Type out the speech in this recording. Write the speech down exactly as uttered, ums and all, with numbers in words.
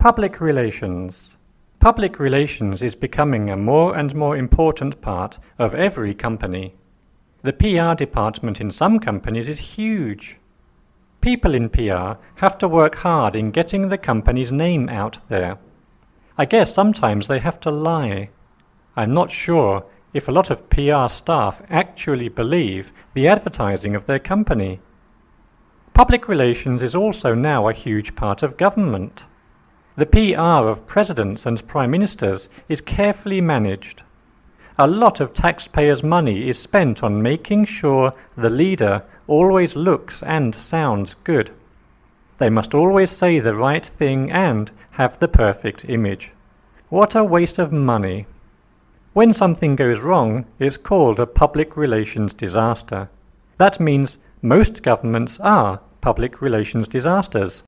Public relations. Public relations is becoming a more and more important part of every company. The P R department in some companies is huge. People in P R have to work hard in getting the company's name out there. I guess sometimes they have to lie. I'm not sure if a lot of P R staff actually believe the advertising of their company. Public relations is also now a huge part of government. The P R of presidents and prime ministers is carefully managed. A lot of taxpayers' money is spent on making sure the leader always looks and sounds good. They must always say the right thing and have the perfect image. What a waste of money! When something goes wrong, it's called a public relations disaster. That means most governments are public relations disasters.